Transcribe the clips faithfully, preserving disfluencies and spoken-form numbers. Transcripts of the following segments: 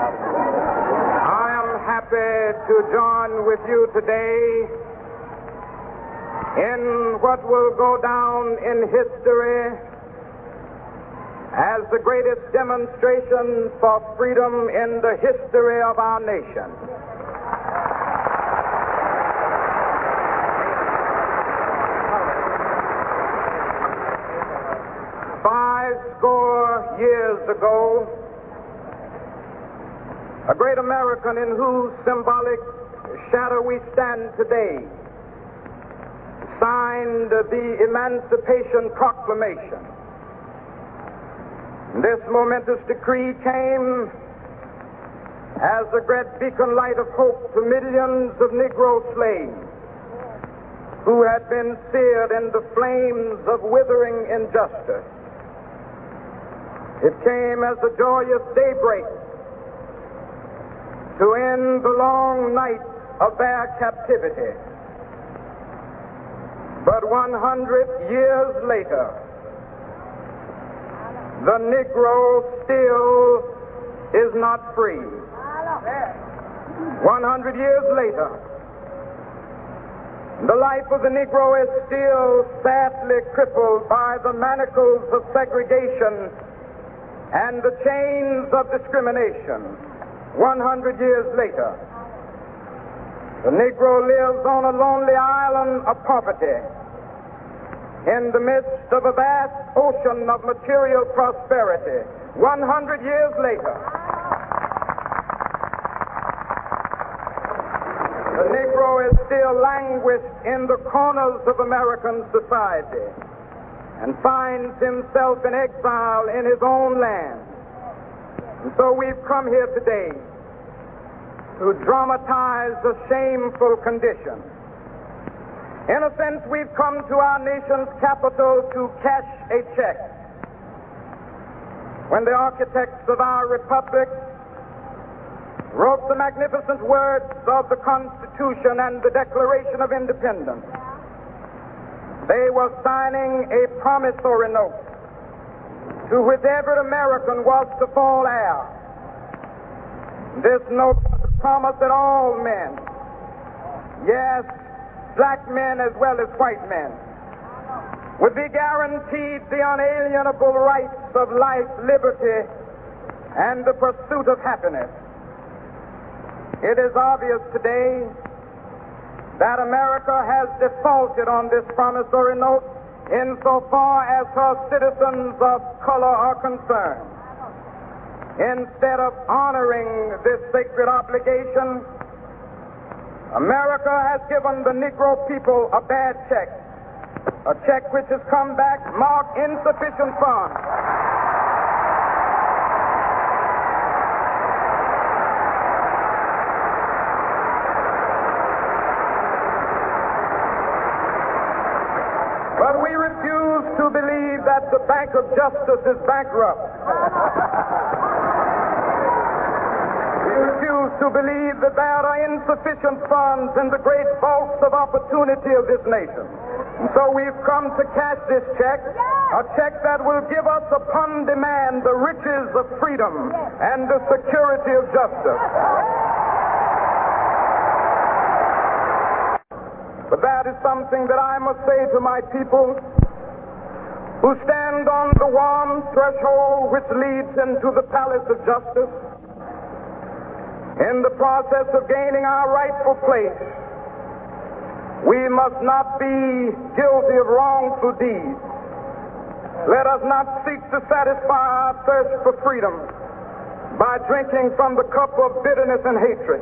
I am happy to join with you today in what will go down in history as the greatest demonstration for freedom in the history of our nation. Five score years ago, a great American in whose symbolic shadow we stand today signed the Emancipation Proclamation. This momentous decree came as a great beacon light of hope to millions of Negro slaves who had been seared in the flames of withering injustice. It came as a joyous daybreak to end the long night of their captivity. But one hundred years later, the Negro still is not free. One hundred years later, the life of the Negro is still sadly crippled by the manacles of segregation and the chains of discrimination. One hundred years later, the Negro lives on a lonely island of poverty in the midst of a vast ocean of material prosperity. One hundred years later, the Negro is still languished in the corners of American society and finds himself in exile in his own land. And so we've come here today to dramatize a shameful condition. In a sense, we've come to our nation's capital to cash a check. When the architects of our republic wrote the magnificent words of the Constitution and the Declaration of Independence, they were signing a promissory note to which every American was to fall heir. This note promised that all men, yes, black men as well as white men, would be guaranteed the unalienable rights of life, liberty, and the pursuit of happiness. It is obvious today that America has defaulted on this promissory note insofar as her citizens of color are concerned. Instead of honoring this sacred obligation, America has given the Negro people a bad check, a check which has come back marked insufficient funds. But we refuse to believe that the Bank of Justice is bankrupt. We refuse to believe that there are insufficient funds in the great vaults of opportunity of this nation. And so we've come to cash this check, a check that will give us upon demand the riches of freedom and the security of justice. But that is something that I must say to my people who stand on the warm threshold which leads into the palace of justice. In the process of gaining our rightful place, we must not be guilty of wrongful deeds. Let us not seek to satisfy our thirst for freedom by drinking from the cup of bitterness and hatred.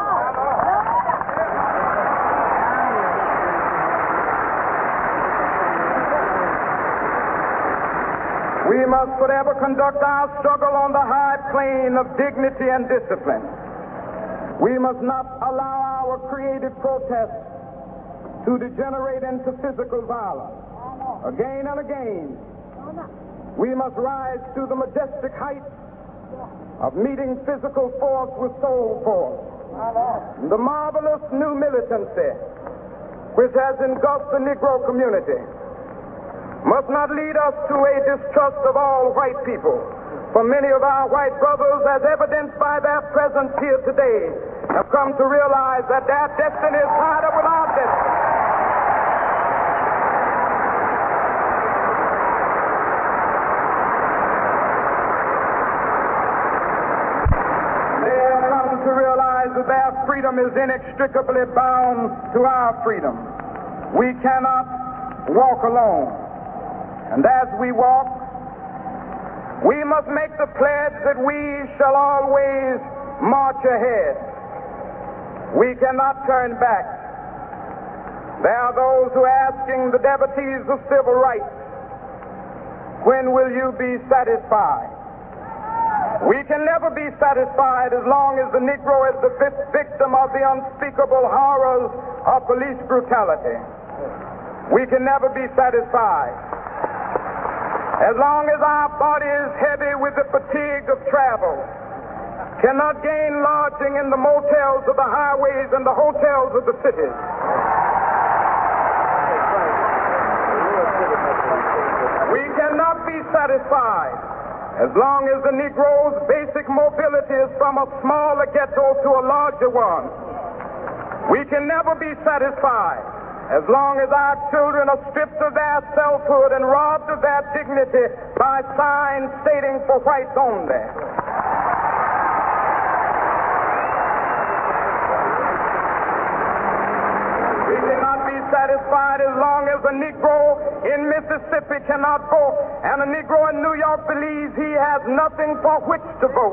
We must forever conduct our struggle on the high plane of dignity and discipline. We must not allow our creative protests to degenerate into physical violence. Again and again, we must rise to the majestic height of meeting physical force with soul force. The marvelous new militancy which has engulfed the Negro community must not lead us to a distrust of all white people, For many of our white brothers, as evidenced by their presence here today, have come to realize that their destiny is tied up with our destiny. They have come to realize that their freedom is inextricably bound to our freedom. We cannot walk alone. And as we walk, we must make the pledge that we shall always march ahead. We cannot turn back. There are those who are asking the devotees of civil rights, when will you be satisfied? We can never be satisfied as long as the Negro is the victim of the unspeakable horrors of police brutality. We can never be satisfied as long as our body is heavy with the fatigue of travel, cannot gain lodging in the motels of the highways and the hotels of the cities. We cannot be satisfied as long as the Negro's basic mobility is from a smaller ghetto to a larger one. We can never be satisfied as long as our children are stripped of their selfhood and robbed of their dignity by signs stating for whites only. We cannot be satisfied as long as a Negro in Mississippi cannot vote and a Negro in New York believes he has nothing for which to vote.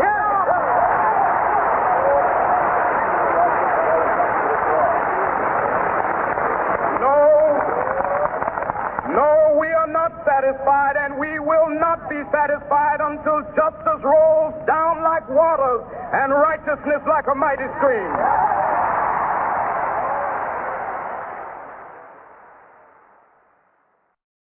Satisfied, and we will not be satisfied until justice rolls down like waters and righteousness like a mighty stream.